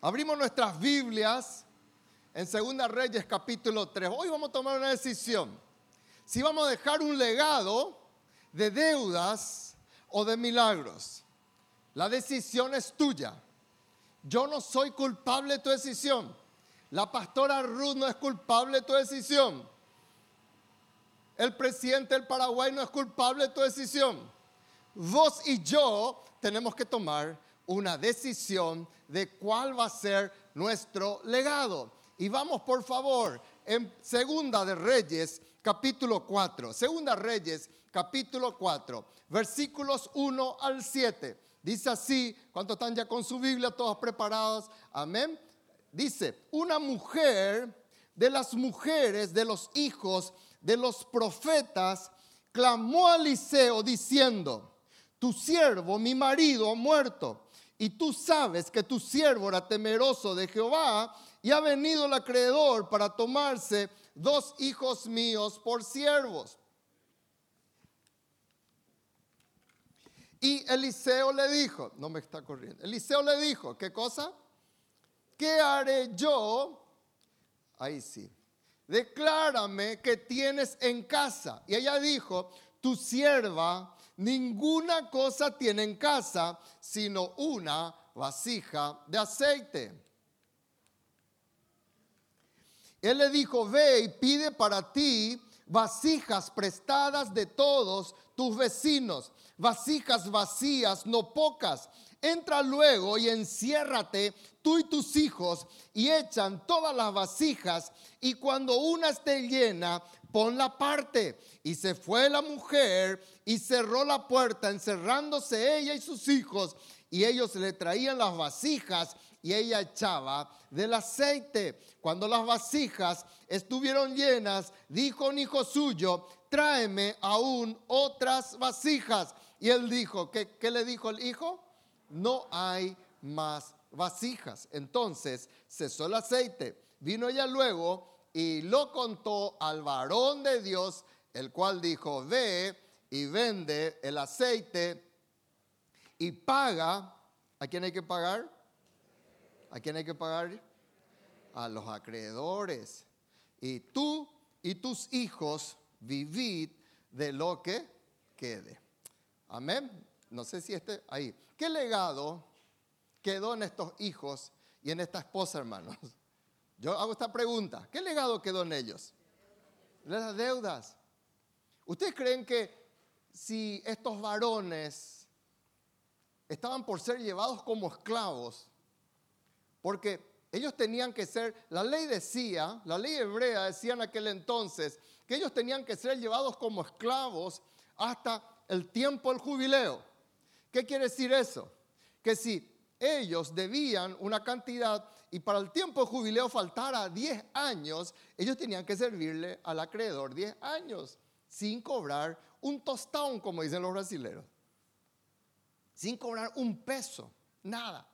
Abrimos nuestras Biblias en 2 Reyes capítulo 3. Hoy vamos a tomar una decisión. Si vamos a dejar un legado de deudas o de milagros. La decisión es tuya. Yo no soy culpable de tu decisión. La pastora Ruth no es culpable de tu decisión. El presidente del Paraguay no es culpable de tu decisión. Vos y yo tenemos que tomar una decisión de cuál va a ser nuestro legado. Y vamos, por favor, en 2 Reyes, capítulo 4. 2 Reyes, capítulo 4, versículos 1 al 7. Dice así, ¿cuántos están ya con su Biblia, todos preparados? Amén. Dice, una mujer de las mujeres de los hijos de los profetas clamó a Eliseo diciendo: tu siervo, mi marido, ha muerto, y tú sabes que tu siervo era temeroso de Jehová, y ha venido el acreedor para tomarse 2 hijos míos por siervos. Y Eliseo le dijo, no me está corriendo, Eliseo le dijo, ¿qué cosa? ¿Qué haré yo? Ahí sí. Declárame qué tienes en casa. Y ella dijo, tu sierva ninguna cosa tiene en casa, sino una vasija de aceite. Él le dijo, ve y pide para ti vasijas prestadas de todos tus vecinos, vasijas vacías, no pocas. Entra luego y enciérrate tú y tus hijos y echan todas las vasijas, y cuando una esté llena, ponla aparte. Y se fue la mujer y cerró la puerta, encerrándose ella y sus hijos, y ellos le traían las vasijas y ella echaba del aceite. Cuando las vasijas estuvieron llenas, dijo un hijo suyo, tráeme aún otras vasijas. Y él dijo, ¿qué le dijo el hijo? No hay más vasijas. Entonces cesó el aceite. Vino ella luego y lo contó al varón de Dios, el cual dijo, ve y vende el aceite y paga. ¿A quién hay que pagar? ¿A quién hay que pagar? A los acreedores. Y tú y tus hijos vivid de lo que quede. Amén. No sé si ahí. ¿Qué legado quedó en estos hijos y en esta esposa, hermanos? Yo hago esta pregunta. ¿Qué legado quedó en ellos? Las deudas. ¿Ustedes creen que si estos varones estaban por ser llevados como esclavos, porque ellos tenían que ser, la ley decía, la ley hebrea decía en aquel entonces, que ellos tenían que ser llevados como esclavos hasta el tiempo del jubileo? ¿Qué quiere decir eso? Que si ellos debían una cantidad y para el tiempo de jubileo faltara 10 años, ellos tenían que servirle al acreedor 10 años sin cobrar un tostón, como dicen los brasileños, sin cobrar un peso, nada.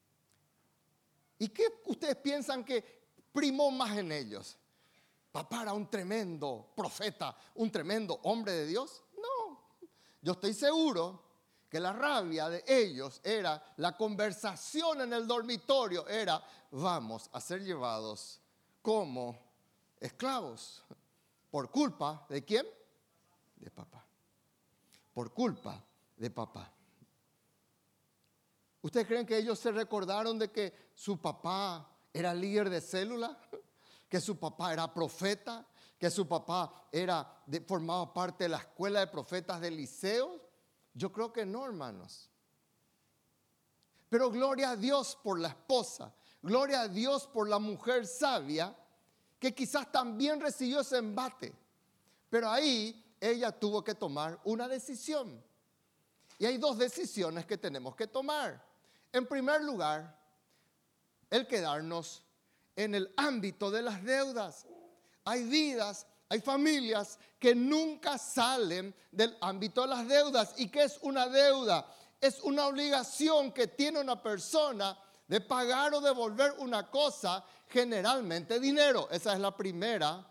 ¿Y qué ustedes piensan que primó más en ellos? ¿Papá era un tremendo profeta, un tremendo hombre de Dios? No, yo estoy seguro que la rabia de ellos era, la conversación en el dormitorio era, vamos a ser llevados como esclavos. ¿Por culpa de quién? De papá. Por culpa de papá. ¿Ustedes creen que ellos se recordaron de que su papá era líder de célula? ¿Que su papá era profeta? ¿Que su papá formaba parte de la escuela de profetas de Eliseo? Yo creo que no, hermanos. Pero gloria a Dios por la esposa. Gloria a Dios por la mujer sabia que quizás también recibió ese embate. Pero ahí ella tuvo que tomar una decisión. Y hay 2 decisiones que tenemos que tomar. En primer lugar, el quedarnos en el ámbito de las deudas. Hay vidas, hay familias que nunca salen del ámbito de las deudas. ¿Y qué es una deuda? Es una obligación que tiene una persona de pagar o devolver una cosa, generalmente dinero. Esa es la primera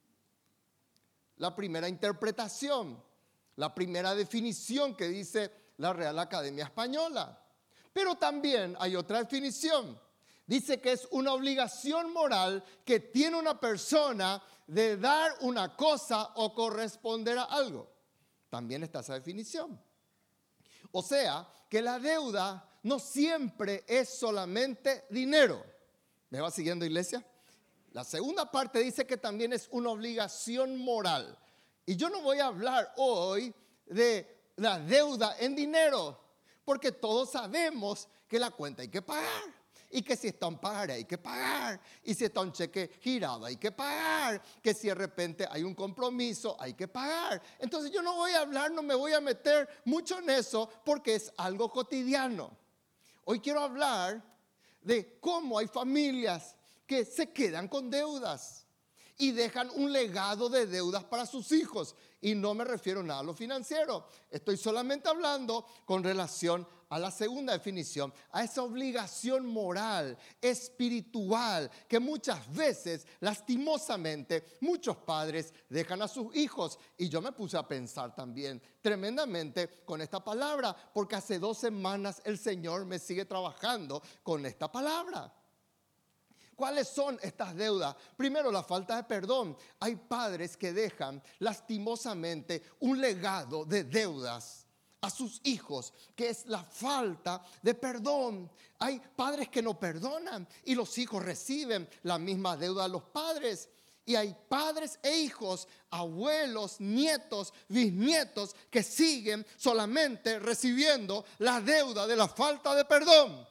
interpretación, la primera definición que dice la Real Academia Española. Pero también hay otra definición. dice que es una obligación moral que tiene una persona de dar una cosa o corresponder a algo. También está esa definición. O sea, que la deuda no siempre es solamente dinero. ¿Me va siguiendo, iglesia? La segunda parte dice que también es una obligación moral. Y yo no voy a hablar hoy de la deuda en dinero, porque todos sabemos que la cuenta hay que pagar. Y que si está un pagaré hay que pagar. Y si está un cheque girado hay que pagar. Que si de repente hay un compromiso hay que pagar. Entonces yo no voy a hablar, no me voy a meter mucho en eso, porque es algo cotidiano. Hoy quiero hablar de cómo hay familias que se quedan con deudas y dejan un legado de deudas para sus hijos. Y no me refiero nada a lo financiero. Estoy solamente hablando con relación a la segunda definición, a esa obligación moral, espiritual, que muchas veces, lastimosamente, muchos padres dejan a sus hijos. Y yo me puse a pensar también tremendamente con esta palabra, porque hace 2 semanas el Señor me sigue trabajando con esta palabra. ¿Cuáles son estas deudas? Primero, la falta de perdón. Hay padres que dejan lastimosamente un legado de deudas a sus hijos, que es la falta de perdón. Hay padres que no perdonan y los hijos reciben la misma deuda de los padres. Y hay padres e hijos, abuelos, nietos, bisnietos que siguen solamente recibiendo la deuda de la falta de perdón.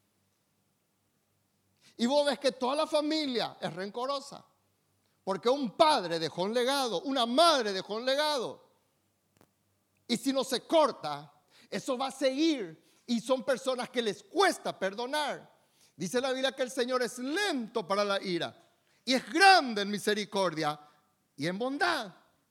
Y vos ves que toda la familia es rencorosa, porque un padre dejó un legado, una madre dejó un legado. Y si no se corta, eso va a seguir. Y son personas que les cuesta perdonar. Dice la Biblia que el Señor es lento para la ira y es grande en misericordia y en bondad.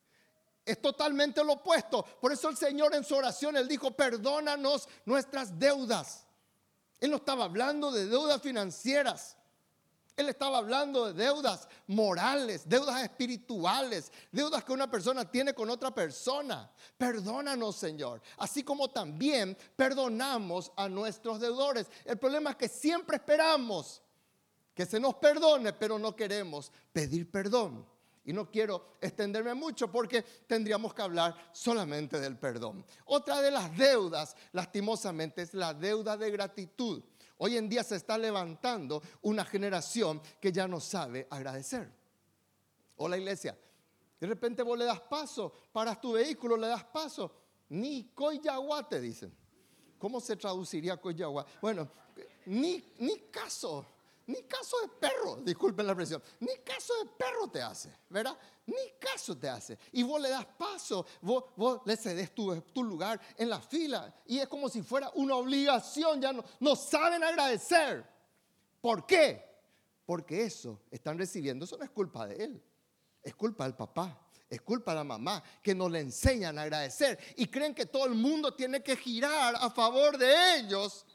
Es totalmente lo opuesto. Por eso el Señor en su oración, Él dijo, perdónanos nuestras deudas. Él no estaba hablando de deudas financieras. Él estaba hablando de deudas morales, deudas espirituales, deudas que una persona tiene con otra persona. Perdónanos, Señor. Así como también perdonamos a nuestros deudores. El problema es que siempre esperamos que se nos perdone, pero no queremos pedir perdón. Y no quiero extenderme mucho porque tendríamos que hablar solamente del perdón. Otra de las deudas, lastimosamente, es la deuda de gratitud. Hoy en día se está levantando una generación que ya no sabe agradecer. Hola, iglesia. De repente vos le das paso, paras tu vehículo, le das paso. Ni coyagua te dicen. ¿Cómo se traduciría coyagua? Bueno, ni caso. Ni caso de perro, disculpen la expresión, ni caso de perro te hace, ¿verdad? Ni caso te hace. Y vos le das paso, vos le cedes tu lugar en la fila. Y es como si fuera una obligación, ya no saben agradecer. ¿Por qué? Porque eso están recibiendo, eso no es culpa de él, es culpa del papá. Es culpa de la mamá que no le enseñan a agradecer. Y creen que todo el mundo tiene que girar a favor de ellos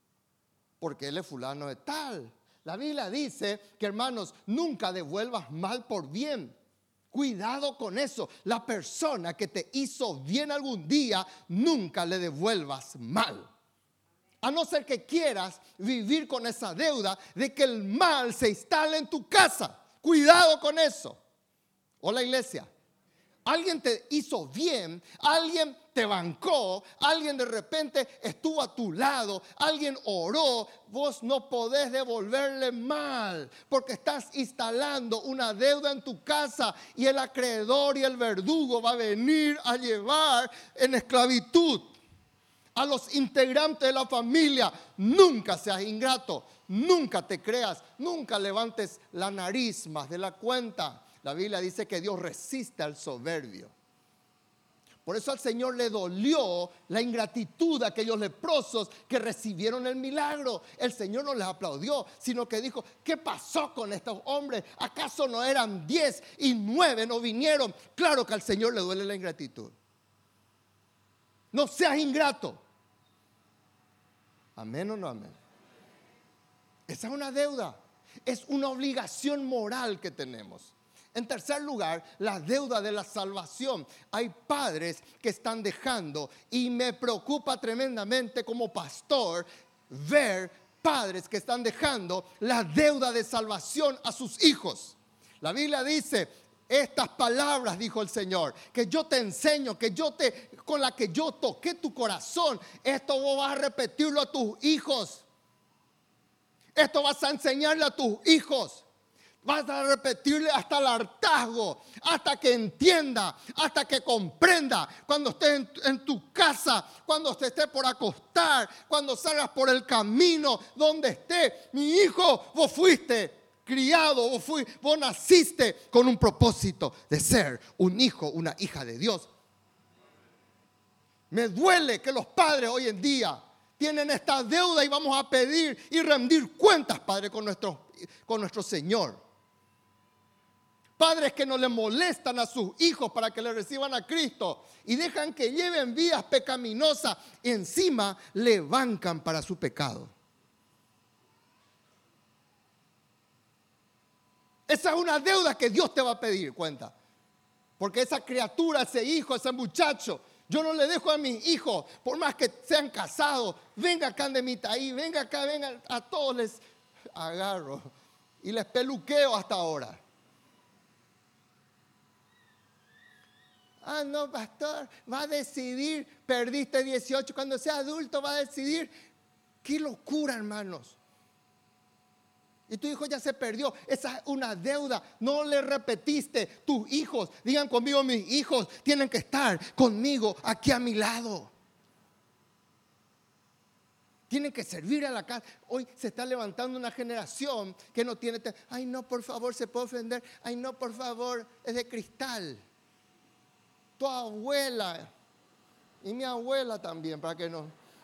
porque él es fulano de tal. La Biblia dice que, hermanos, nunca devuelvas mal por bien. Cuidado con eso. La persona que te hizo bien algún día, nunca le devuelvas mal. A no ser que quieras vivir con esa deuda de que el mal se instale en tu casa. Cuidado con eso. Hola, iglesia. Alguien te hizo bien, alguien te bancó, alguien de repente estuvo a tu lado, alguien oró, vos no podés devolverle mal porque estás instalando una deuda en tu casa y el acreedor y el verdugo va a venir a llevar en esclavitud a los integrantes de la familia. Nunca seas ingrato, nunca te creas, nunca levantes la nariz más de la cuenta. La Biblia dice que Dios resiste al soberbio. Por eso al Señor le dolió la ingratitud de aquellos leprosos que recibieron el milagro. El Señor no les aplaudió, sino que dijo, ¿qué pasó con estos hombres? ¿Acaso no eran 10 y 9 no vinieron? Claro que al Señor le duele la ingratitud. No seas ingrato. ¿Amén o no amén? Esa es una deuda. Es una obligación moral que tenemos. En tercer lugar, la deuda de la salvación. Hay padres que están dejando, y me preocupa tremendamente como pastor ver padres que están dejando la deuda de salvación a sus hijos. La Biblia dice, estas palabras, dijo el Señor, que yo te enseño, con la que yo toqué tu corazón, esto vos vas a repetirlo a tus hijos. Esto vas a enseñarle a tus hijos. Vas a repetirle hasta el hartazgo, hasta que entienda, hasta que comprenda. Cuando estés en tu casa, cuando te estés por acostar, cuando salgas por el camino, donde estés. Mi hijo, vos fuiste criado, vos naciste con un propósito de ser un hijo, una hija de Dios. Me duele que los padres hoy en día tienen esta deuda y vamos a pedir y rendir cuentas, Padre, con nuestro Señor. Padres que no le molestan a sus hijos para que le reciban a Cristo y dejan que lleven vidas pecaminosas y encima le bancan para su pecado. Esa es una deuda que Dios te va a pedir cuenta. Porque esa criatura, ese hijo, ese muchacho, yo no le dejo a mis hijos, por más que sean casados, venga acá de mi taí, venga acá, venga, a todos les agarro y les peluqueo hasta ahora. Ah, no, pastor, va a decidir, perdiste 18, cuando sea adulto va a decidir. ¡Qué locura, hermanos! Y tu hijo ya se perdió. Esa es una deuda. No le repetiste. Tus hijos, digan conmigo, mis hijos tienen que estar conmigo aquí a mi lado. Tienen que servir a la casa. Hoy se está levantando una generación que no tiene. Ay, no, por favor, se puede ofender. Ay, no, por favor, es de cristal. Tu abuela y mi abuela también, para que no.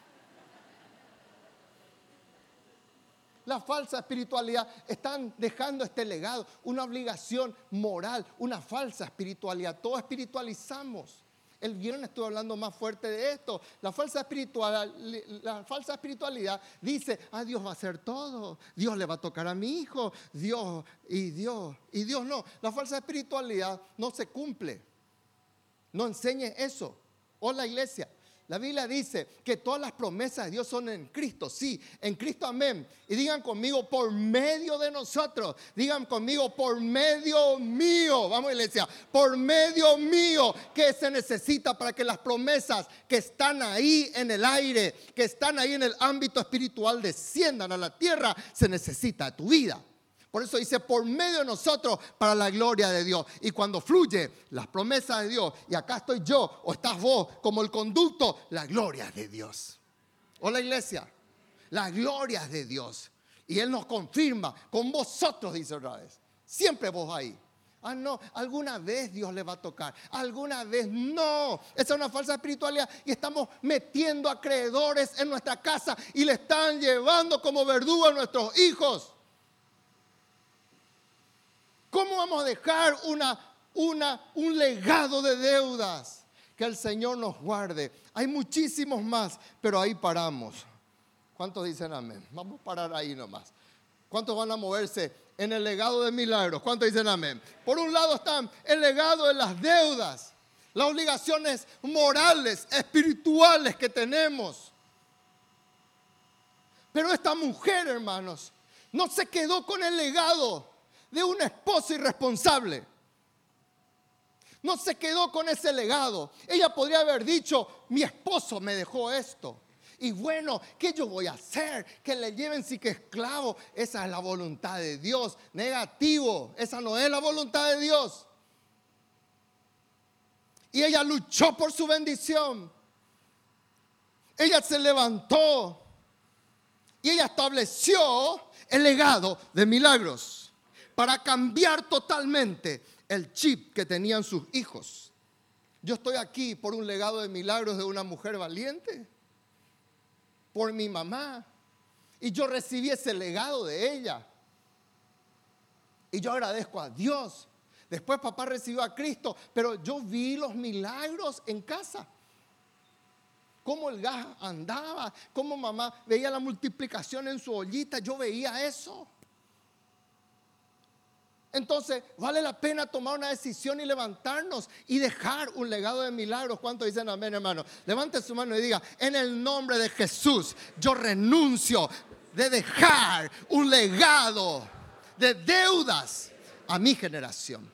La falsa espiritualidad están dejando este legado, una obligación moral, una falsa espiritualidad. Todos espiritualizamos. El viernes estuve hablando más fuerte de esto. La falsa espiritualidad dice, Dios va a hacer todo. Dios le va a tocar a mi hijo. Dios no. La falsa espiritualidad no se cumple. No enseñe eso. Hola, iglesia. La Biblia dice que todas las promesas de Dios son en Cristo. Sí, en Cristo, amén. Y digan conmigo, por medio de nosotros. Digan conmigo, por medio mío. Vamos, iglesia. Por medio mío. ¿Qué se necesita para que las promesas que están ahí en el aire, que están ahí en el ámbito espiritual, desciendan a la tierra? Se necesita de tu vida. Por eso dice, por medio de nosotros, para la gloria de Dios. Y cuando fluye las promesas de Dios, y acá estoy yo, o estás vos, como el conducto, la gloria de Dios. Hola, iglesia, la gloria de Dios. Y Él nos confirma, con vosotros, dice otra vez. Siempre vos ahí. No, alguna vez Dios le va a tocar, alguna vez no. Esa es una falsa espiritualidad y estamos metiendo acreedores en nuestra casa y le están llevando como verdugo a nuestros hijos. ¿Cómo vamos a dejar un legado de deudas? Que el Señor nos guarde. Hay muchísimos más, pero ahí paramos. ¿Cuántos dicen amén? Vamos a parar ahí nomás. ¿Cuántos van a moverse en el legado de milagros? ¿Cuántos dicen amén? Por un lado están el legado de las deudas, las obligaciones morales, espirituales que tenemos. Pero esta mujer, hermanos, no se quedó con el legado de un esposo irresponsable. No se quedó con ese legado. Ella podría haber dicho, mi esposo me dejó esto. Y bueno, ¿qué yo voy a hacer? Que le lleven sí que esclavo. Esa es la voluntad de Dios. Negativo. Esa no es la voluntad de Dios. Y ella luchó por su bendición. Ella se levantó. Y ella estableció el legado de milagros. Para cambiar totalmente el chip que tenían sus hijos. Yo estoy aquí por un legado de milagros de una mujer valiente. Por mi mamá. Y yo recibí ese legado de ella. Y yo agradezco a Dios. Después papá recibió a Cristo. Pero yo vi los milagros en casa. Cómo el gas andaba. Cómo mamá veía la multiplicación en su ollita. Yo veía eso. Entonces, vale la pena tomar una decisión y levantarnos y dejar un legado de milagros. ¿Cuántos dicen amén, hermano? Levante su mano y diga, en el nombre de Jesús, yo renuncio de dejar un legado de deudas a mi generación.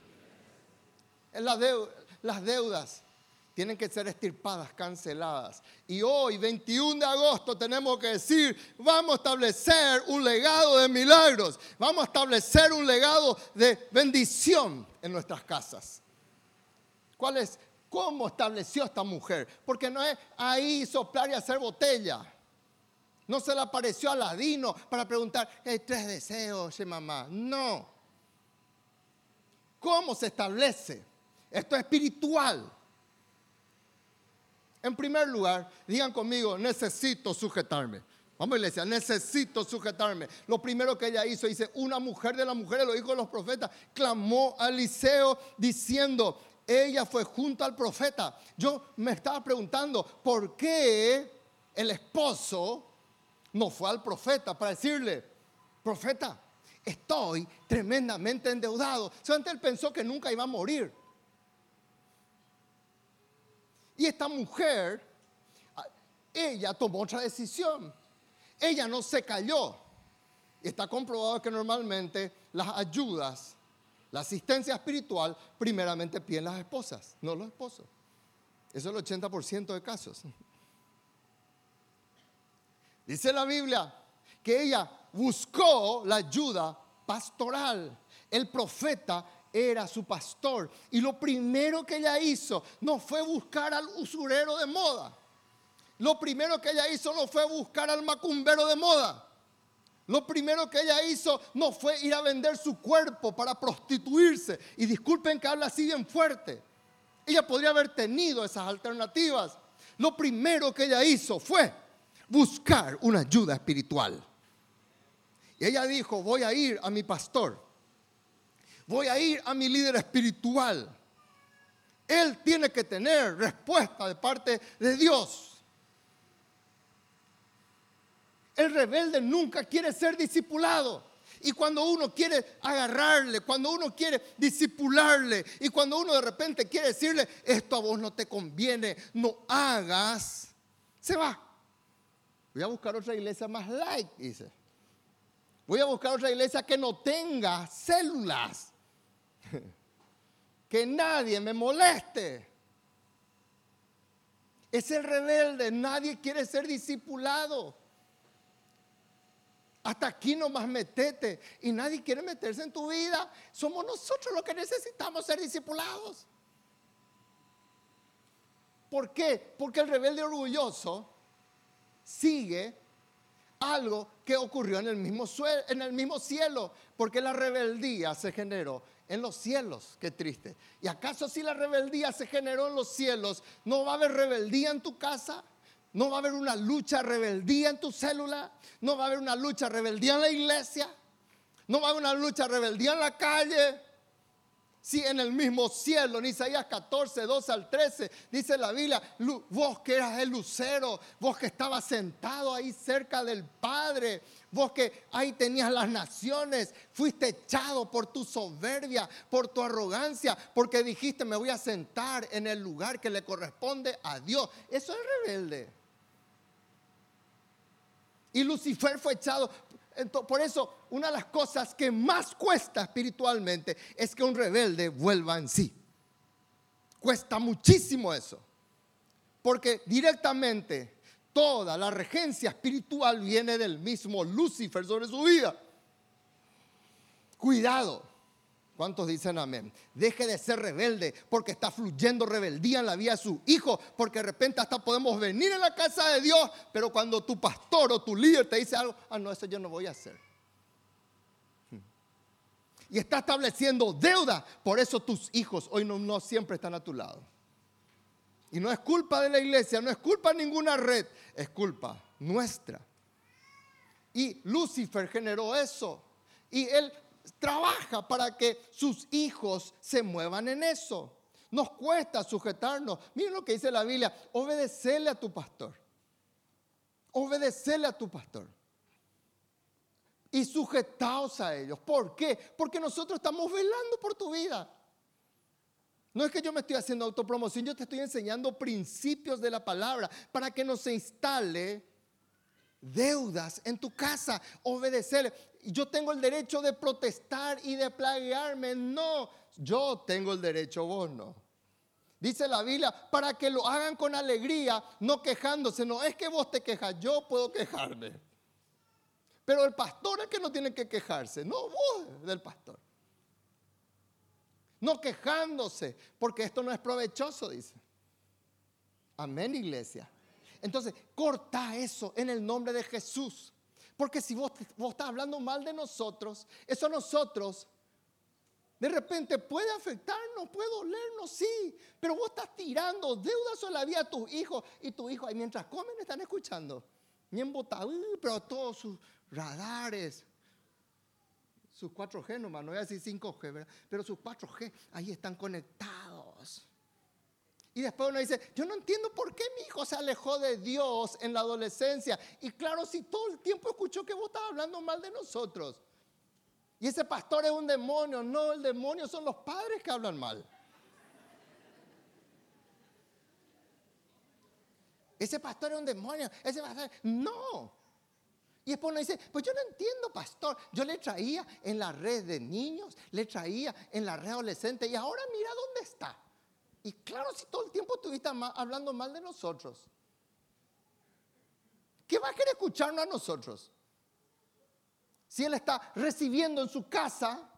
Las deudas tienen que ser extirpadas, canceladas. Y hoy, 21 de agosto, tenemos que decir, vamos a establecer un legado de milagros. Vamos a establecer un legado de bendición en nuestras casas. ¿Cómo estableció esta mujer? Porque no es ahí soplar y hacer botella. No se le apareció a Aladino para preguntar, hay 3 deseos, mamá. No. ¿Cómo se establece? Esto es espiritual. En primer lugar, digan conmigo, necesito sujetarme. Vamos, iglesia, necesito sujetarme. Lo primero que ella hizo, dice, una mujer de las mujeres, los hijos de los profetas, clamó a Eliseo diciendo, ella fue junto al profeta. Yo me estaba preguntando, ¿por qué el esposo no fue al profeta para decirle, profeta, estoy tremendamente endeudado? Solamente él pensó que nunca iba a morir. Y esta mujer, ella tomó otra decisión. Ella no se cayó. Y está comprobado que normalmente las ayudas, la asistencia espiritual, primeramente piden las esposas, no los esposos. Eso es el 80% de casos. Dice la Biblia que ella buscó la ayuda pastoral. El profeta era su pastor. Y lo primero que ella hizo no fue buscar al usurero de moda. Lo primero que ella hizo no fue buscar al macumbero de moda. Lo primero que ella hizo no fue ir a vender su cuerpo para prostituirse. Y disculpen que hable así bien fuerte. Ella podría haber tenido esas alternativas. Lo primero que ella hizo fue buscar una ayuda espiritual. Y ella dijo, voy a ir a mi pastor. Voy a ir a mi líder espiritual. Él tiene que tener respuesta de parte de Dios. El rebelde nunca quiere ser discipulado. Y cuando uno quiere agarrarle, cuando uno quiere discipularle, y cuando uno de repente quiere decirle, esto a vos no te conviene, no hagas, se va. Voy a buscar otra iglesia más light, dice. Voy a buscar otra iglesia que no tenga células. Que nadie me moleste. Es el rebelde, nadie quiere ser discipulado. Hasta aquí nomás metete y nadie quiere meterse en tu vida. Somos nosotros los que necesitamos ser discipulados. ¿Por qué? Porque el rebelde orgulloso sigue algo que ocurrió en el mismo cielo, porque la rebeldía se generó en los cielos. Qué triste. ¿Y acaso si la rebeldía se generó en los cielos, no va a haber rebeldía en tu casa? ¿No va a haber una lucha rebeldía en tu célula? ¿No va a haber una lucha rebeldía en la iglesia? ¿No va a haber una lucha rebeldía en la calle? Si en el mismo cielo, en Isaías 14, 12 al 13, dice la Biblia, vos que eras el lucero, vos que estabas sentado ahí cerca del Padre, vos que ahí tenías las naciones, fuiste echado por tu soberbia, por tu arrogancia, porque dijiste, me voy a sentar en el lugar que le corresponde a Dios. Eso es rebelde. Y Lucifer fue echado. Por eso, una de las cosas que más cuesta espiritualmente es que un rebelde vuelva en sí. Cuesta muchísimo eso. Porque directamente toda la regencia espiritual viene del mismo Lucifer sobre su vida. Cuidado. ¿Cuántos dicen amén? Deje de ser rebelde porque está fluyendo rebeldía en la vida de su hijo. Porque de repente hasta podemos venir a la casa de Dios, pero cuando tu pastor o tu líder te dice algo, no, eso yo no voy a hacer. Y está estableciendo deuda. Por eso tus hijos hoy no siempre están a tu lado. Y no es culpa de la iglesia, no es culpa de ninguna red, es culpa nuestra. Y Lucifer generó eso. Y él trabaja para que sus hijos se muevan en eso. Nos cuesta sujetarnos. Miren lo que dice la Biblia: obedecerle a tu pastor. Obedecerle a tu pastor. Y sujetaos a ellos. ¿Por qué? Porque nosotros estamos velando por tu vida. No es que yo me estoy haciendo autopromoción, yo te estoy enseñando principios de la palabra para que no se instale deudas en tu casa, obedecerle. Yo tengo el derecho de protestar y de plagiarme. No, yo tengo el derecho, vos no. Dice la Biblia, para que lo hagan con alegría, no quejándose. No es que vos te quejas, yo puedo quejarme. Pero el pastor es el que no tiene que quejarse, no vos del pastor. No quejándose, porque esto no es provechoso, dice. Amén, iglesia. Entonces, corta eso en el nombre de Jesús. Porque si vos estás hablando mal de nosotros, eso a nosotros de repente puede afectarnos, puede dolernos, sí. Pero vos estás tirando deudas sobre la vida a tus hijos. Y tus hijos ahí mientras comen están escuchando. Bien botados, pero todos sus radares, sus 4G nomás, no voy a decir 5G, ¿verdad? Pero sus 4G ahí están conectados. Y después uno dice, yo no entiendo por qué mi hijo se alejó de Dios en la adolescencia. Y claro, si todo el tiempo escuchó que vos estabas hablando mal de nosotros. Y ese pastor es un demonio. No, el demonio son los padres que hablan mal. Ese pastor es un demonio. Ese pastor, no. Y después uno dice, pues yo no entiendo, pastor. Yo le traía en la red de niños, le traía en la red adolescente y ahora mira dónde está. Y claro, si todo el tiempo estuviste hablando mal de nosotros, ¿qué va a querer escucharnos a nosotros? Si él está recibiendo en su casa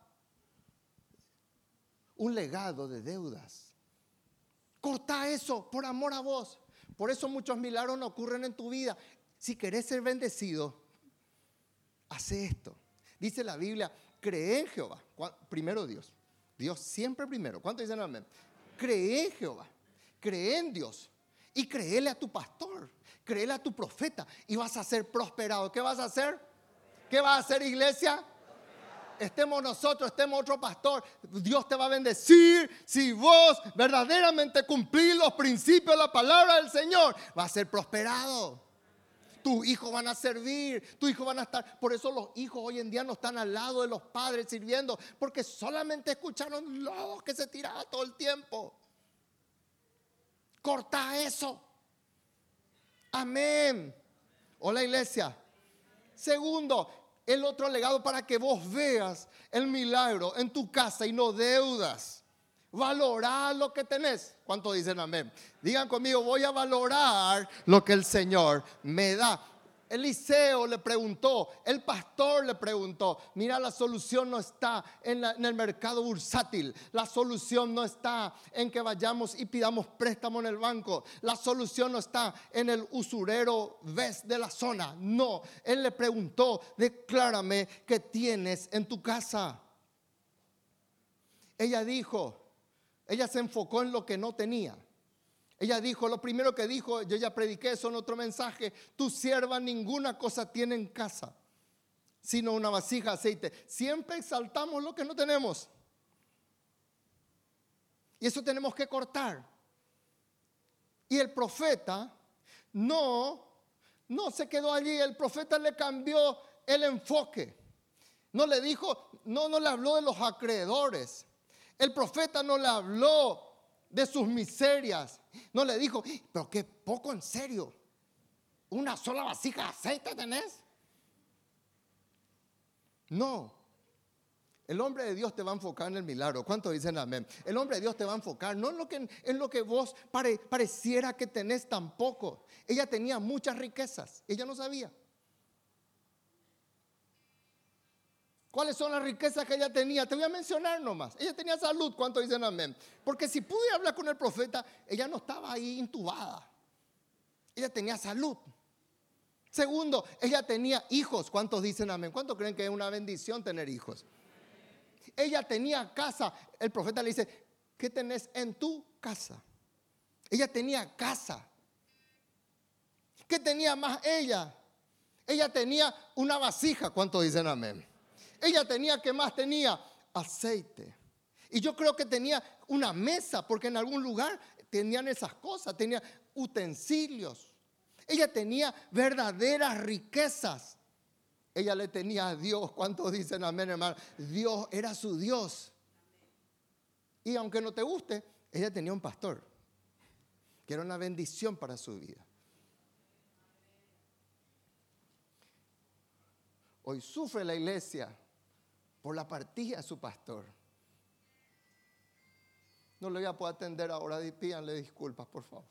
un legado de deudas. Corta eso por amor a vos. Por eso muchos milagros no ocurren en tu vida. Si querés ser bendecido, hace esto. Dice la Biblia, cree en Jehová. Primero Dios. Dios siempre primero. ¿Cuántos dicen amén? Cree en Jehová. Cree en Dios. Y créele a tu pastor. Créele a tu profeta. Y vas a ser prosperado. ¿Qué vas a hacer? ¿Qué vas a hacer, iglesia? Estemos nosotros, estemos otro pastor, Dios te va a bendecir. Si vos verdaderamente cumplís los principios de la palabra del Señor, vas a ser prosperado. Tus hijos van a servir, tus hijos van a estar. Por eso los hijos hoy en día no están al lado de los padres sirviendo, porque solamente escucharon los que se tiraban todo el tiempo. Corta eso. Amén. Hola, iglesia. Segundo, el otro legado para que vos veas el milagro en tu casa y no deudas. Valorar lo que tenés. ¿Cuántos dicen amén? Digan conmigo, voy a valorar lo que el Señor me da. Eliseo le preguntó, el pastor le preguntó, mira, la solución no está en el mercado bursátil, la solución no está en que vayamos y pidamos préstamo en el banco, la solución no está en el usurero ves de la zona, no, él le preguntó, declárame qué tienes en tu casa. Ella se enfocó en lo que no tenía. Ella dijo, lo primero que dijo, yo ya prediqué eso en otro mensaje, tu sierva ninguna cosa tiene en casa, sino una vasija de aceite. Siempre exaltamos lo que no tenemos. Y eso tenemos que cortar. Y el profeta no se quedó allí, el profeta le cambió el enfoque. No le dijo, no le habló de los acreedores. El profeta no le habló de sus miserias. No le dijo, pero qué poco en serio. ¿Una sola vasija de aceite tenés? No. El hombre de Dios te va a enfocar en el milagro. ¿Cuántos dicen amén? El hombre de Dios te va a enfocar, no en lo que vos pareciera que tenés tampoco. Ella tenía muchas riquezas. Ella no sabía. ¿Cuáles son las riquezas que ella tenía? Te voy a mencionar nomás. Ella tenía salud. ¿Cuántos dicen amén? Porque si pude hablar con el profeta, ella no estaba ahí intubada. Ella tenía salud. Segundo, ella tenía hijos. ¿Cuántos dicen amén? ¿Cuántos creen que es una bendición tener hijos? Ella tenía casa. El profeta le dice, ¿qué tenés en tu casa? Ella tenía casa. ¿Qué tenía más ella? Ella tenía una vasija. ¿Cuántos dicen amén? Ella tenía, ¿qué más tenía? Aceite. Y yo creo que tenía una mesa, porque en algún lugar tenían esas cosas, tenía utensilios. Ella tenía verdaderas riquezas. Ella le tenía a Dios. ¿Cuántos dicen amén, hermano? Dios era su Dios. Y aunque no te guste, ella tenía un pastor, que era una bendición para su vida. Hoy sufre la iglesia por la partida de su pastor. No le voy a poder atender ahora, pídanle disculpas, por favor.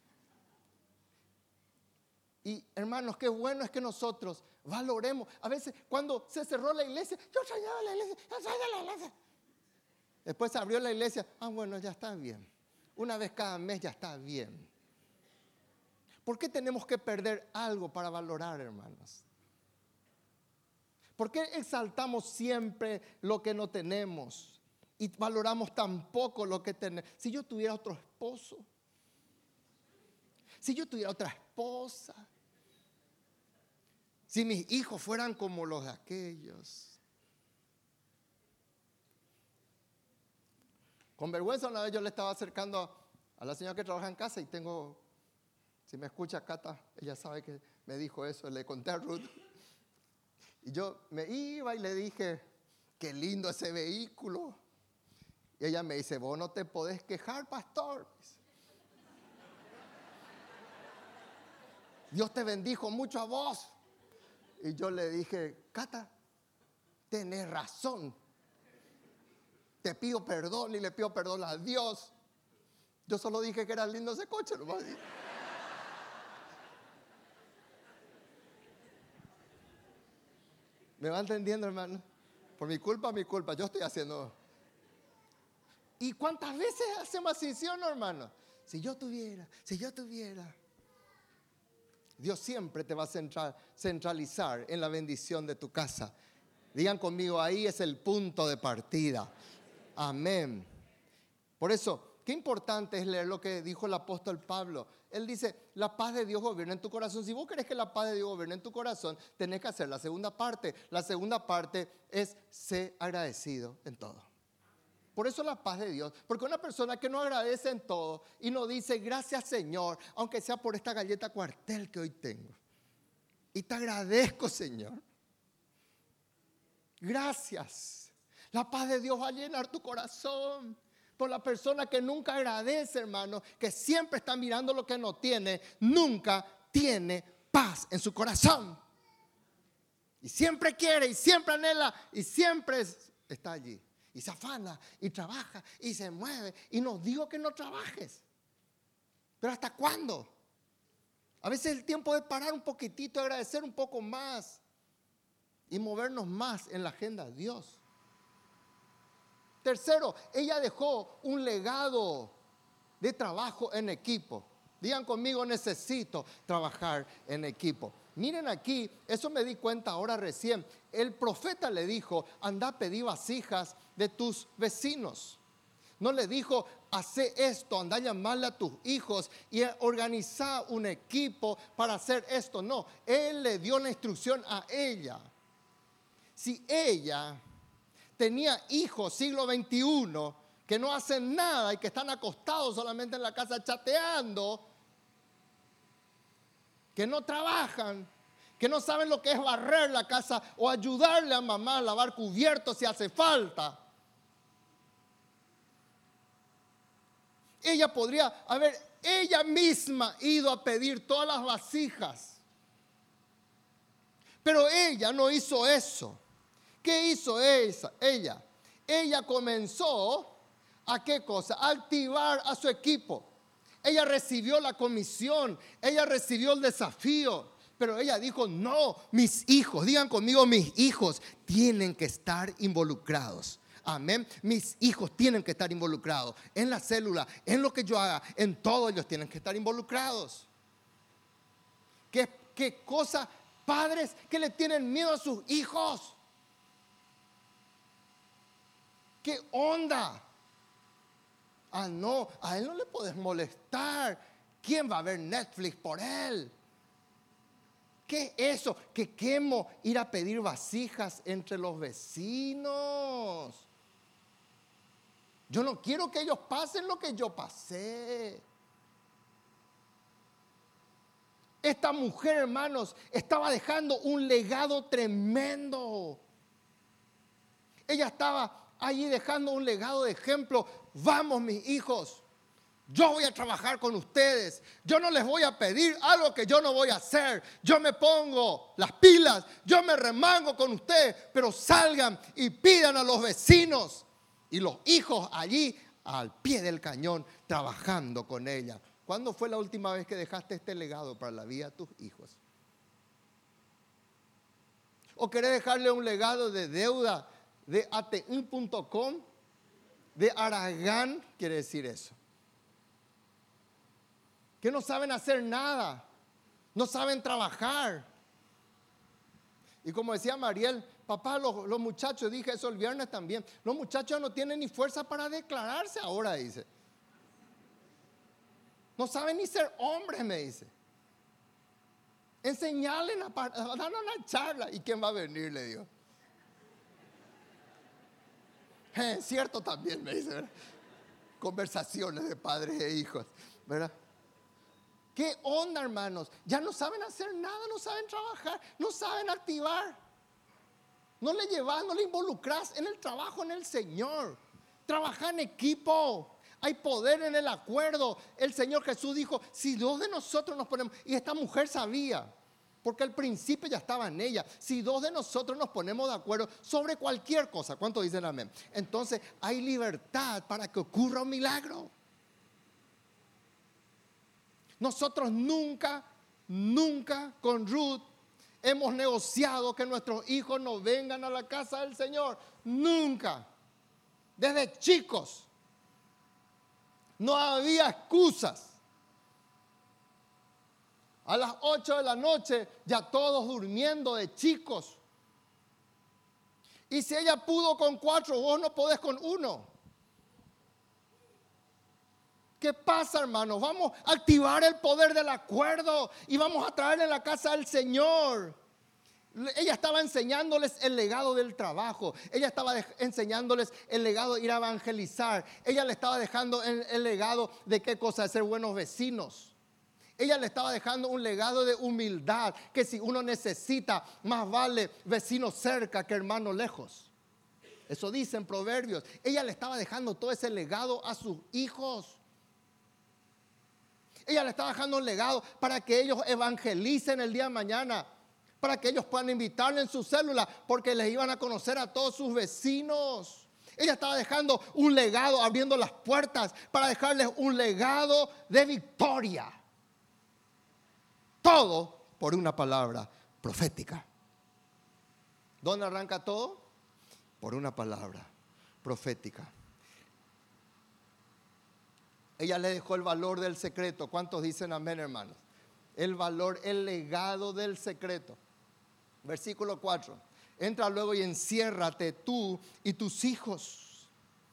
Y hermanos, qué bueno es que nosotros valoremos. A veces cuando se cerró la iglesia, yo extrañaba la iglesia, yo extrañaba la iglesia. Después se abrió la iglesia, bueno, ya está bien. Una vez cada mes ya está bien. ¿Por qué tenemos que perder algo para valorar, hermanos? ¿Por qué exaltamos siempre lo que no tenemos y valoramos tan poco lo que tenemos? Si yo tuviera otro esposo, si yo tuviera otra esposa, si mis hijos fueran como los de aquellos. Con vergüenza una vez yo le estaba acercando a la señora que trabaja en casa y tengo, si me escucha Cata, ella sabe que me dijo eso, le conté a Ruth. Y yo me iba y le dije, qué lindo ese vehículo. Y ella me dice, vos no te podés quejar, pastor. Dios te bendijo mucho a vos. Y yo le dije, Cata, tenés razón. Te pido perdón y le pido perdón a Dios. Yo solo dije que era lindo ese coche. ¿Me va entendiendo, hermano? Por mi culpa, yo estoy haciendo. ¿Y cuántas veces hacemos así, sí o no, hermano? Si yo tuviera. Dios siempre te va a centralizar en la bendición de tu casa. Digan conmigo, ahí es el punto de partida. Amén. Por eso, qué importante es leer lo que dijo el apóstol Pablo. Él dice, la paz de Dios gobierna en tu corazón. Si vos querés que la paz de Dios gobierne en tu corazón, tenés que hacer la segunda parte. La segunda parte es ser agradecido en todo. Por eso la paz de Dios. Porque una persona que no agradece en todo y no dice, gracias Señor, aunque sea por esta galleta cuartel que hoy tengo. Y te agradezco, Señor. Gracias. La paz de Dios va a llenar tu corazón. Por la persona que nunca agradece, hermano, que siempre está mirando lo que no tiene, nunca tiene paz en su corazón. Y siempre quiere, y siempre anhela, y siempre está allí. Y se afana, y trabaja, y se mueve. Y no digo que no trabajes. Pero ¿hasta cuándo? A veces es el tiempo de parar un poquitito, agradecer un poco más. Y movernos más en la agenda de Dios. Tercero, ella dejó un legado de trabajo en equipo. Digan conmigo, necesito trabajar en equipo. Miren aquí, eso me di cuenta ahora recién. El profeta le dijo, anda a pedir vasijas de tus vecinos. No le dijo, hace esto, anda a llamarle a tus hijos y organiza un equipo para hacer esto. No, él le dio la instrucción a ella. Si ella tenía hijos siglo XXI que no hacen nada y que están acostados solamente en la casa chateando, que no trabajan, que no saben lo que es barrer la casa o ayudarle a mamá a lavar cubiertos si hace falta. Ella podría haber ella misma ido a pedir todas las vasijas. Pero ella no hizo eso. ¿Qué hizo ella? Ella comenzó a ¿qué cosa? A activar a su equipo. Ella recibió la comisión, ella recibió el desafío, pero ella dijo, no, mis hijos, digan conmigo, mis hijos tienen que estar involucrados. Amén. Mis hijos tienen que estar involucrados en la célula, en lo que yo haga, en todo ellos tienen que estar involucrados. ¿Qué cosa? Padres que le tienen miedo a sus hijos. ¿Qué onda? No, a él no le puedes molestar. ¿Quién va a ver Netflix por él? ¿Qué es eso? Que quemo ir a pedir vasijas entre los vecinos. Yo no quiero que ellos pasen lo que yo pasé. Esta mujer, hermanos, estaba dejando un legado tremendo. Ella estaba allí dejando un legado de ejemplo. Vamos, mis hijos, Yo voy a trabajar con ustedes. Yo no les voy a pedir algo que yo no voy a hacer. Yo me pongo las pilas. Yo me remango con ustedes. Pero salgan y pidan a los vecinos. Y los hijos allí al pie del cañón trabajando con ella. ¿Cuándo fue la última vez que dejaste este legado para la vida de tus hijos? ¿O querés dejarle un legado de deuda de ati.com? De Aragán, quiere decir eso. Que no saben hacer nada, no saben trabajar. Y como decía Mariel, papá, los muchachos, dije eso el viernes también, los muchachos no tienen ni fuerza para declararse ahora, dice. No saben ni ser hombres, me dice. Enseñarles, darle una charla. ¿Y quién va a venir? Le digo. Cierto también, me dice, ¿verdad? Conversaciones de padres e hijos, ¿verdad? ¿Qué onda, hermanos? Ya no saben hacer nada, no saben trabajar, no saben activar. No le llevas, no le involucras en el trabajo en el Señor. Trabaja en equipo. Hay poder en el acuerdo. El Señor Jesús dijo, si dos de nosotros nos ponemos, y esta mujer sabía, porque al principio ya estaba en ella, si dos de nosotros nos ponemos de acuerdo sobre cualquier cosa, ¿cuántos dicen amén? Entonces hay libertad para que ocurra un milagro. Nosotros nunca con Ruth hemos negociado que nuestros hijos no vengan a la casa del Señor. Nunca. Desde chicos. No había excusas. A las 8 de la noche ya todos durmiendo de chicos. Y si ella pudo con 4, vos no podés con 1. ¿Qué pasa, hermanos? Vamos a activar el poder del acuerdo y vamos a traerle a la casa del Señor. Ella estaba enseñándoles el legado del trabajo. Ella estaba enseñándoles el legado de ir a evangelizar. Ella le estaba dejando el legado de qué cosa, de ser buenos vecinos. Ella le estaba dejando un legado de humildad, que si uno necesita, más vale vecino cerca que hermano lejos. Eso dice en Proverbios. Ella le estaba dejando todo ese legado a sus hijos. Ella le estaba dejando un legado para que ellos evangelicen el día de mañana, para que ellos puedan invitarle en su célula, porque les iban a conocer a todos sus vecinos. Ella estaba dejando un legado, abriendo las puertas para dejarles un legado de victoria. Todo por una palabra profética. ¿Dónde arranca todo? Por una palabra profética. Ella le dejó el valor del secreto. ¿Cuántos dicen amén, hermanos? El valor, el legado del secreto. Versículo 4. Entra luego y enciérrate tú y tus hijos.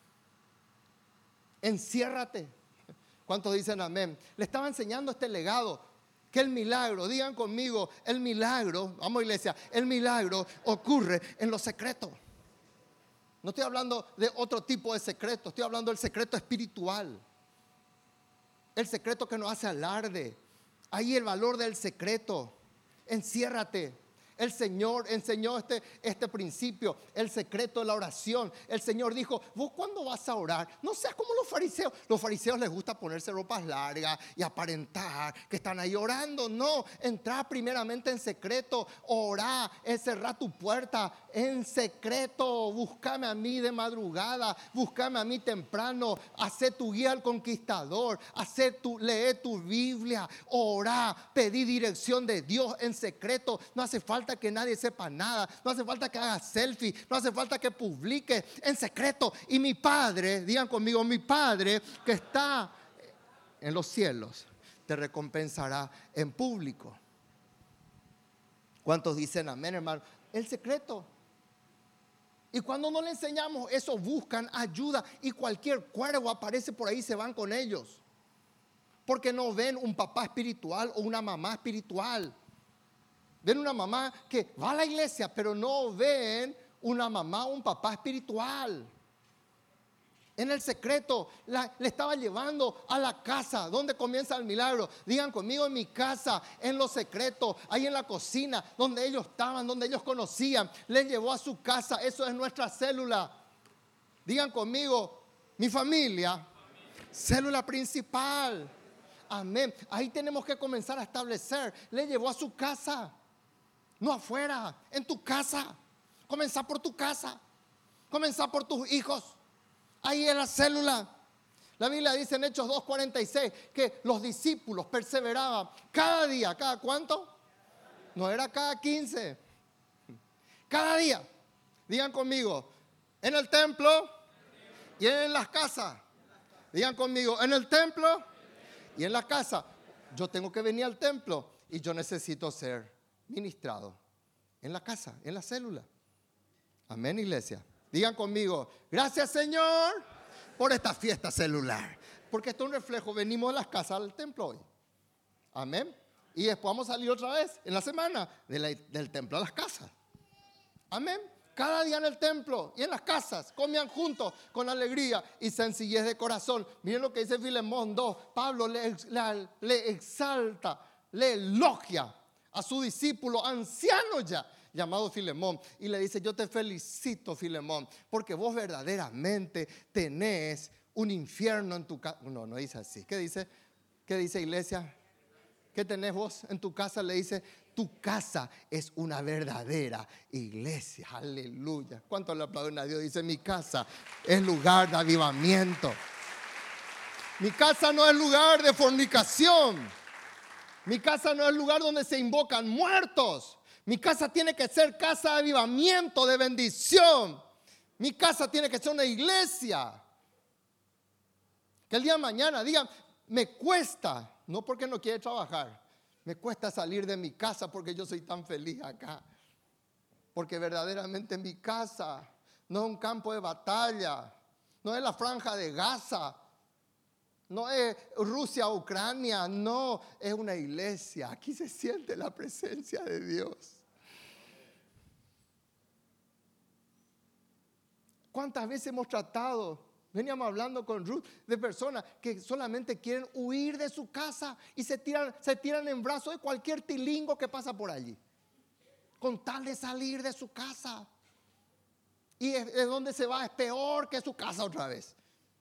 Enciérrate. ¿Cuántos dicen amén? Le estaba enseñando este legado. Que el milagro, digan conmigo, el milagro, vamos iglesia, el milagro ocurre en lo secreto. No estoy hablando de otro tipo de secreto, estoy hablando del secreto espiritual. El secreto que nos hace alarde. Ahí el valor del secreto. Enciérrate. El Señor enseñó este principio, el secreto de la oración. El Señor dijo, ¿vos cuándo vas a orar? No seas como los fariseos. Los fariseos les gusta ponerse ropas largas y aparentar que están ahí orando. No, entrá primeramente en secreto, orá, encerrá tu puerta en secreto. Búscame a mí de madrugada, búscame a mí temprano. Hacé tu guía al conquistador, lee tu Biblia, orá, pedí dirección de Dios en secreto. No hace falta que nadie sepa nada, no hace falta que haga selfie, no hace falta que publique, en secreto. Y mi Padre, digan conmigo, mi Padre que está en los cielos te recompensará en público. ¿Cuántos dicen amén, hermano? El secreto. Y cuando no le enseñamos eso, buscan ayuda y cualquier cuervo aparece por ahí, se van con ellos, porque no ven un papá espiritual o una mamá espiritual. Ven una mamá que va a la iglesia, pero no ven una mamá o un papá espiritual. En el secreto le estaba llevando a la casa. ¿Dónde comienza el milagro? Digan conmigo, en mi casa, en lo secreto, ahí en la cocina, donde ellos estaban, donde ellos conocían. Les llevó a su casa. Eso es nuestra célula. Digan conmigo, mi familia Célula principal. Amén. Ahí tenemos que comenzar a establecer. Le llevó a su casa. No afuera, en tu casa. Comenzar por tu casa. Comenzar por tus hijos. Ahí es la célula. La Biblia dice en Hechos 2:46 que los discípulos perseveraban cada día. ¿Cada cuánto? No era cada 15. Cada día. Digan conmigo, en el templo y en las casas. Digan conmigo, en el templo y en la casa. Yo tengo que venir al templo y yo necesito ser ministrado en la casa, en la célula. Amén, iglesia. Digan conmigo, gracias Señor por esta fiesta celular. Porque esto es un reflejo, venimos de las casas al templo hoy. Amén. Y después vamos a salir otra vez en la semana del templo a las casas. Amén. Cada día en el templo y en las casas comían juntos con alegría y sencillez de corazón. Miren lo que dice Filemón 2. Pablo le exalta, le elogia a su discípulo anciano ya, llamado Filemón, y le dice: yo te felicito, Filemón, porque vos verdaderamente tenés un infierno en tu casa. No dice así. ¿Qué dice? ¿Qué dice, iglesia? ¿Qué tenés vos en tu casa? Le dice: tu casa es una verdadera iglesia. Aleluya. ¿Cuánto le aplauden a Dios? Dice: mi casa es lugar de avivamiento. Mi casa no es lugar de fornicación. Mi casa no es lugar donde se invocan muertos. Mi casa tiene que ser casa de avivamiento, de bendición. Mi casa tiene que ser una iglesia. Que el día de mañana digan: me cuesta, no porque no quiere trabajar, me cuesta salir de mi casa porque yo soy tan feliz acá. Porque verdaderamente mi casa no es un campo de batalla, no es la franja de Gaza, no es Rusia, Ucrania, no, es una iglesia. Aquí se siente la presencia de Dios. ¿Cuántas veces hemos tratado? Veníamos hablando con Ruth de personas que solamente quieren huir de su casa y se tiran en brazos de cualquier tilingo que pasa por allí, con tal de salir de su casa. Y es donde se va, es peor que su casa otra vez.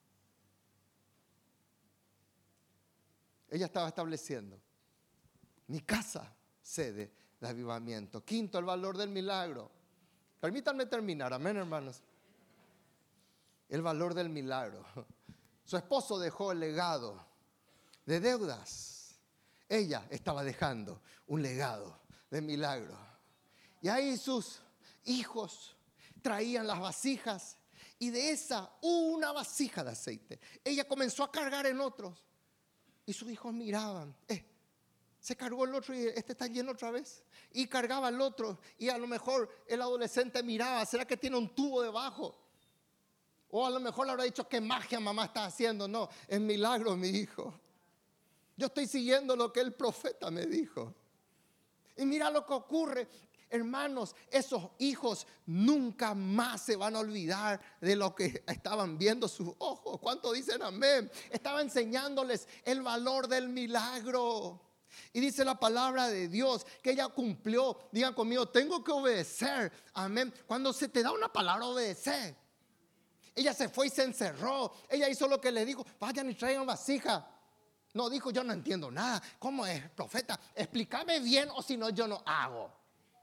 Ella estaba estableciendo: mi casa, sede de avivamiento. Quinto, el valor del milagro. Permítanme terminar, amén, hermanos. El valor del milagro. Su esposo dejó el legado de deudas. Ella estaba dejando un legado de milagro. Y ahí sus hijos traían las vasijas, y de esa una vasija de aceite ella comenzó a cargar en otros. Y sus hijos miraban, se cargó el otro y este está lleno otra vez. Y cargaba el otro, y a lo mejor el adolescente miraba: ¿será que tiene un tubo debajo? O a lo mejor le habrá dicho: ¿qué magia mamá está haciendo? No, es milagro, mi hijo. Yo estoy siguiendo lo que el profeta me dijo. Y mira lo que ocurre. Hermanos, esos hijos nunca más se van a olvidar de lo que estaban viendo sus ojos. ¿Cuántos dicen amén? Estaba enseñándoles el valor del milagro. Y dice la palabra de Dios que ella cumplió. Digan conmigo: tengo que obedecer. Amén. Cuando se te da una palabra, obedece. Ella se fue y se encerró. Ella hizo lo que le dijo: vayan y traigan vasija. No dijo: yo no entiendo nada. ¿Cómo es, profeta? Explícame bien, o si no, yo no hago.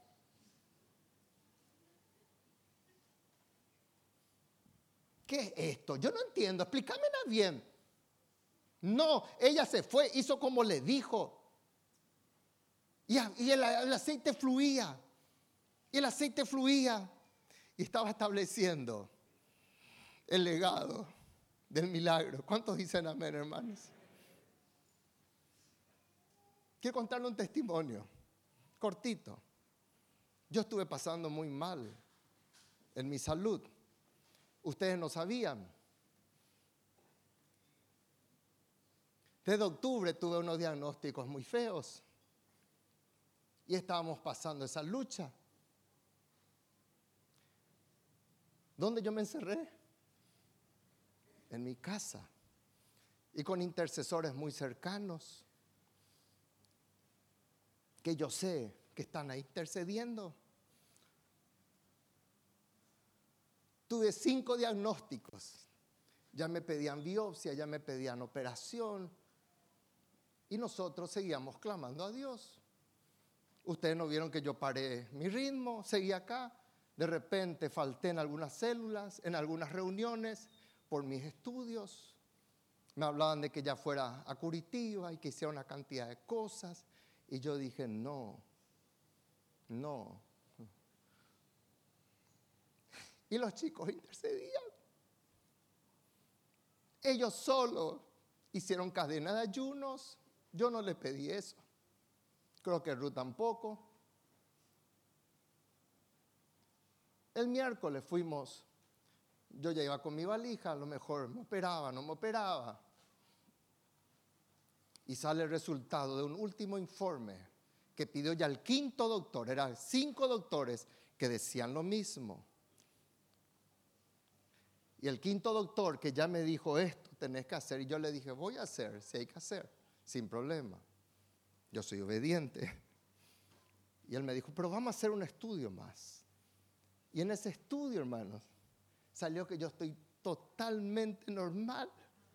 ¿Qué es esto? Yo no entiendo. Explícame bien. No, ella se fue, hizo como le dijo. Y el aceite fluía. Y el aceite fluía. Y estaba estableciendo el legado del milagro. ¿Cuántos dicen amén, hermanos? Quiero contarle un testimonio cortito. Yo estuve pasando muy mal en mi salud. Ustedes no sabían. Desde octubre tuve unos diagnósticos muy feos. Y estábamos pasando esa lucha. ¿Dónde yo me encerré? En mi casa. Y con intercesores muy cercanos, que yo sé que están ahí intercediendo. Tuve 5 diagnósticos. Ya me pedían biopsia, ya me pedían operación. Y nosotros seguíamos clamando a Dios. Ustedes no vieron que yo paré mi ritmo, seguí acá. De repente falté en algunas células, en algunas reuniones, por mis estudios. Me hablaban de que ya fuera a Curitiba y que hiciera una cantidad de cosas. Y yo dije, no. Y los chicos intercedían. Ellos solo hicieron cadena de ayunos. Yo no les pedí eso. Creo que Ruth tampoco. El miércoles fuimos. Yo ya iba con mi valija. A lo mejor me operaba, no me operaba. Y sale el resultado de un último informe que pidió ya el 5º doctor. Eran 5 doctores que decían lo mismo. Y el 5º doctor que ya me dijo, esto tenés que hacer. Y yo le dije, voy a hacer, si hay que hacer, sin problema. Yo soy obediente. Y él me dijo, pero vamos a hacer un estudio más. Y en ese estudio, hermanos, salió que yo estoy totalmente normal.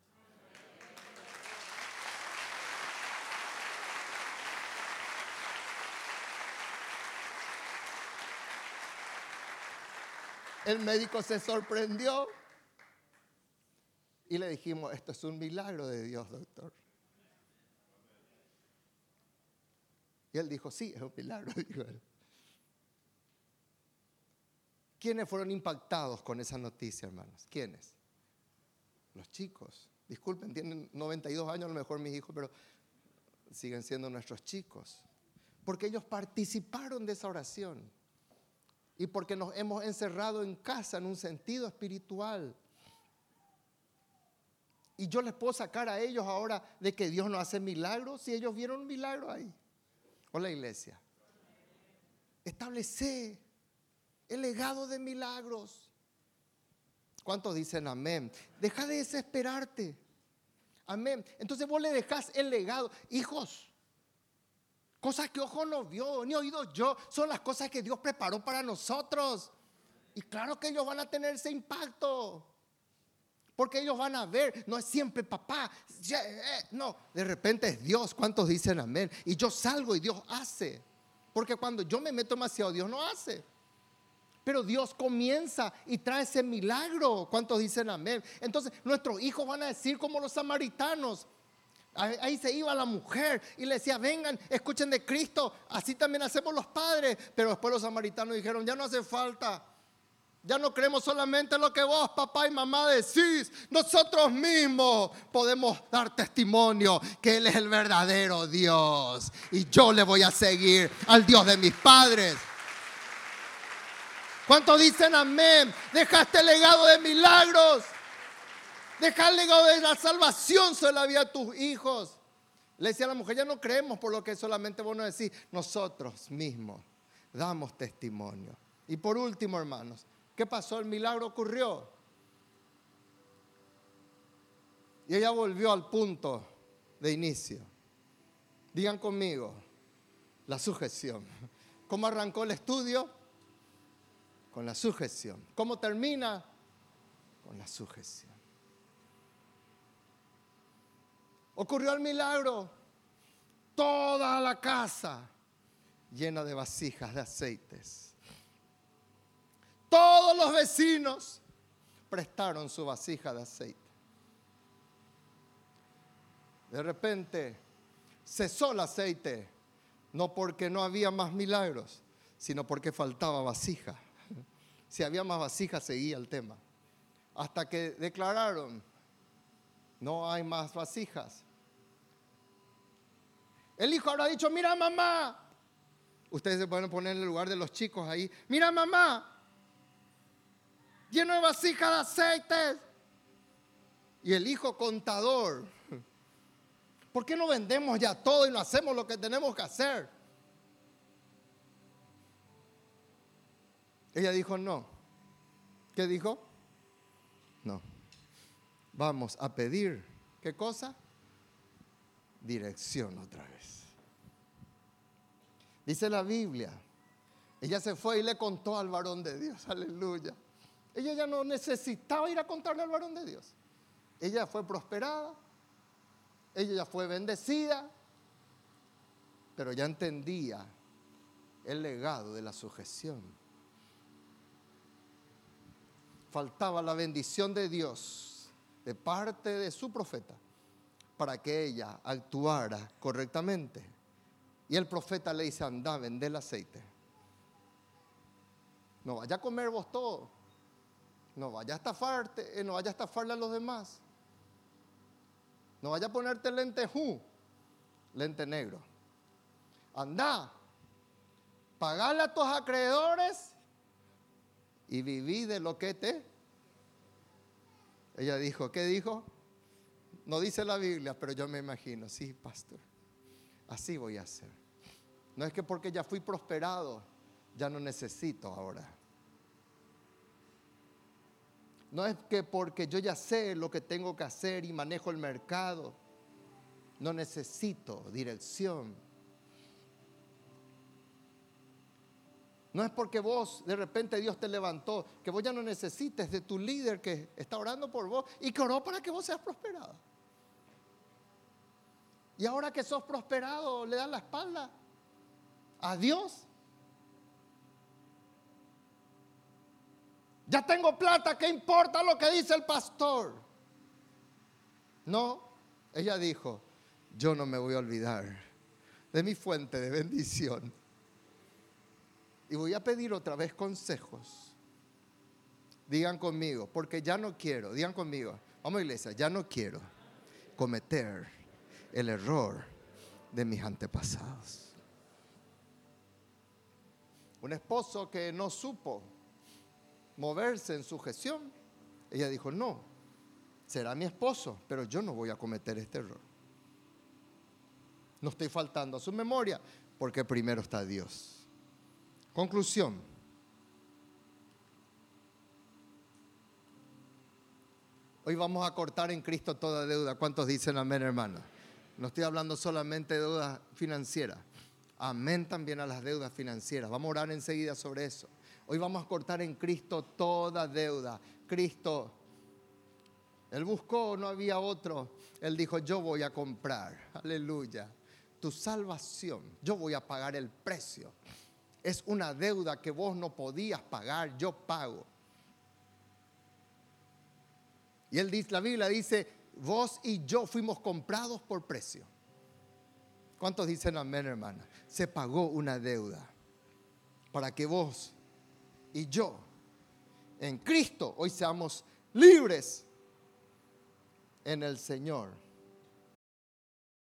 El médico se sorprendió. Y le dijimos, esto es un milagro de Dios, doctor. Y él dijo, sí, es un milagro, dijo él. ¿Quiénes fueron impactados con esa noticia, hermanos? ¿Quiénes? Los chicos. Disculpen, tienen 92 años a lo mejor mis hijos, pero siguen siendo nuestros chicos. Porque ellos participaron de esa oración. Y porque nos hemos encerrado en casa en un sentido espiritual. Y yo les puedo sacar a ellos ahora de que Dios no hace milagros si ellos vieron un milagro ahí. Hola, iglesia. Establece el legado de milagros. ¿Cuántos dicen amén? Deja de desesperarte. Amén. Entonces vos le dejás el legado. Hijos, cosas que ojo no vio, ni oído yo, son las cosas que Dios preparó para nosotros. Y claro que ellos van a tener ese impacto. Porque ellos van a ver, no es siempre papá, no, de repente es Dios. ¿Cuántos dicen amén? Y yo salgo y Dios hace. Porque cuando yo me meto demasiado, Dios no hace. Pero Dios comienza y trae ese milagro. ¿Cuántos dicen amén? Entonces nuestros hijos van a decir como los samaritanos. Ahí se iba la mujer y le decía, vengan, escuchen de Cristo. Así también hacemos los padres. Pero después los samaritanos dijeron, ya no hace falta. Ya no creemos solamente lo que vos, papá y mamá, decís. Nosotros mismos podemos dar testimonio que Él es el verdadero Dios. Y yo le voy a seguir al Dios de mis padres. ¿Cuántos dicen amén? Deja este legado de milagros. Deja el legado de la salvación sobre la vida de tus hijos. Le decía a la mujer, ya no creemos por lo que solamente vos nos decís. Nosotros mismos damos testimonio. Y por último, hermanos, ¿qué pasó? El milagro ocurrió. Y ella volvió al punto de inicio. Digan conmigo, la sujeción. ¿Cómo arrancó el estudio? Con la sujeción. ¿Cómo termina? Con la sujeción. Ocurrió el milagro. Toda la casa llena de vasijas de aceites. Todos los vecinos prestaron su vasija de aceite. De repente cesó el aceite, no porque no había más milagros, sino porque faltaba vasija. Si había más vasijas, seguía el tema. Hasta que declararon, no hay más vasijas. El hijo habrá dicho, mira mamá. Ustedes se pueden poner en el lugar de los chicos ahí. Mira mamá, lleno de vasijas de aceite. Y el hijo contador, ¿por qué no vendemos ya todo y no hacemos lo que tenemos que hacer? Ella dijo no. ¿Qué dijo? No. Vamos a pedir, ¿qué cosa? Dirección otra vez. Dice la Biblia, ella se fue y le contó al varón de Dios, aleluya. Ella ya no necesitaba ir a contarle al varón de Dios. Ella fue prosperada, ella ya fue bendecida, pero ya entendía el legado de la sujeción. Faltaba la bendición de Dios de parte de su profeta para que ella actuara correctamente. Y el profeta le dice: anda, vende el aceite. No vaya a comer vos todo. No vaya a estafarte, no vaya a estafarle a los demás. No vaya a ponerte lente negro. Anda, pagale a tus acreedores y viví de lo que te. Ella dijo, ¿qué dijo? No dice la Biblia, pero yo me imagino, sí, pastor, así voy a hacer. No es que porque ya fui prosperado, ya no necesito ahora. No es que porque yo ya sé lo que tengo que hacer y manejo el mercado, no necesito dirección. No es porque vos, de repente Dios te levantó, que vos ya no necesites de tu líder que está orando por vos y que oró para que vos seas prosperado. Y ahora que sos prosperado, le das la espalda a Dios. Ya tengo plata, ¿qué importa lo que dice el pastor? No, ella dijo, yo no me voy a olvidar de mi fuente de bendición. Y voy a pedir otra vez consejos. Digan conmigo, porque ya no quiero, digan conmigo, vamos iglesia, ya no quiero cometer el error de mis antepasados. Un esposo que no supo moverse en sujeción, ella dijo, no, será mi esposo, pero yo no voy a cometer este error. No estoy faltando a su memoria, porque primero está Dios. Conclusión. Hoy vamos a cortar en Cristo toda deuda. ¿Cuántos dicen amén, hermano? No estoy hablando solamente de deudas financieras. Amén también a las deudas financieras. Vamos a orar enseguida sobre eso. Hoy vamos a cortar en Cristo toda deuda. Cristo, Él buscó, no había otro. Él dijo, yo voy a comprar, aleluya, tu salvación. Yo voy a pagar el precio. Es una deuda que vos no podías pagar, yo pago. Y él dice, la Biblia dice, vos y yo fuimos comprados por precio. ¿Cuántos dicen amén, hermana? Se pagó una deuda para que vos y yo en Cristo hoy seamos libres en el Señor.